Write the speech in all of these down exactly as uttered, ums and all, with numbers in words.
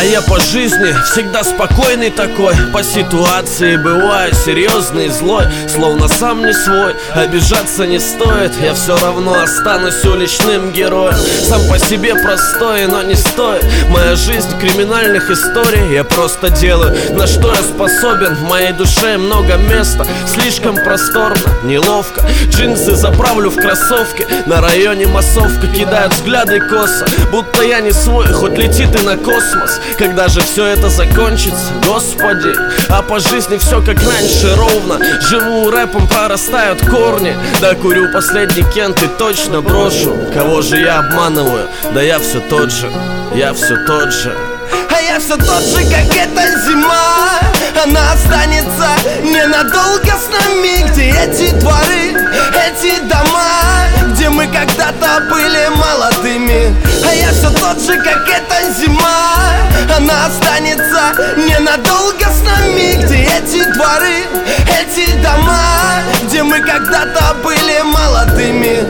я по жизни всегда спокойный такой, по ситуации бываю серьезный и злой, словно сам не свой. Обижаться не стоит, я все равно останусь уличным героем. Сам по себе простой, но не стоит. Моя жизнь криминальных историй, я просто делаю, на что я способен. В моей душе много места, слишком просторно, неловко. Джинсы заправлю в кроссовки, на районе массовка кидают взгляды косо, будто я не свой, хоть летит и на космос. Когда же все это закончится, Господи? А по жизни все как раньше, ровно. Живу рэпом, прорастают корни. Да курю последний кент и точно брошу. Кого же я обманываю? Да я все тот же, я все тот же. А я все тот же, как эта зима. Она останется ненадолго с нами. Где эти дворы, эти дома, где мы когда-то были молодыми. А я все тот же, как эта зима. Она останется ненадолго с нами. Где эти дворы, эти дома, где мы когда-то были молодыми.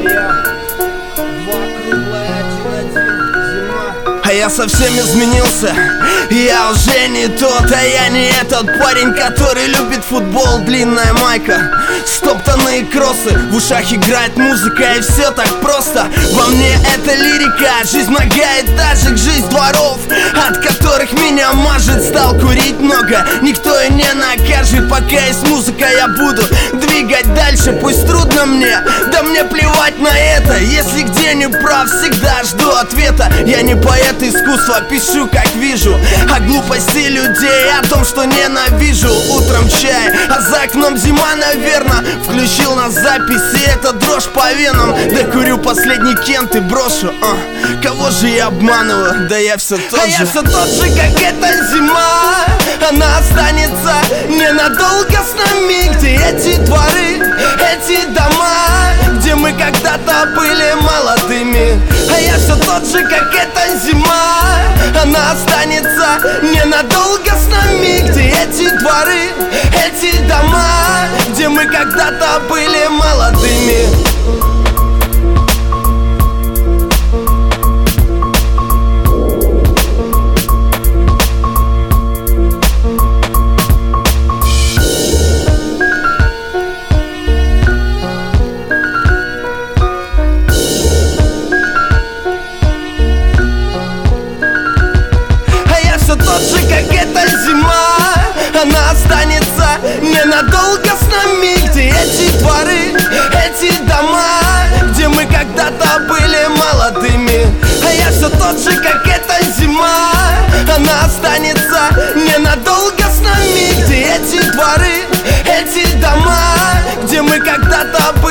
А я совсем изменился, я уже не тот. А я не этот парень, который любит футбол, длинная майка, стоптанные кроссы, в ушах играет музыка, и все так просто. Во мне это лирика, жизнь многоэтажек, жизнь дворов, от которых меня мажет. Стал курить много, никто и не накажет. Пока есть музыка, я буду двигать дальше. Пусть трудно мне, да мне плевать на это. Если где не прав, всегда жду ответа. Я не поэт искусства, пишу как вижу о глупости людей, о том, что ненавижу. Утром чай, а за окном зима, наверно. Включил на записи, это дрожь по венам. Да курю последний кент и брошу. а. Кого же я обманываю? Да я все тот а же. я все тот же, как эта зима. Она останется ненадолго с нами. Где эти дворы, эти дома, где мы когда-то были молодыми. А я все тот же, как эта зима. Она останется ненадолго с нами. Где эти дворы, эти дома, где мы когда-то были молодыми. Она останется ненадолго с нами. Где эти дворы, эти дома, где мы когда-то были молодыми. А я все тот же, как эта зима. Она останется ненадолго с нами. Где эти дворы, эти дома, где мы когда-то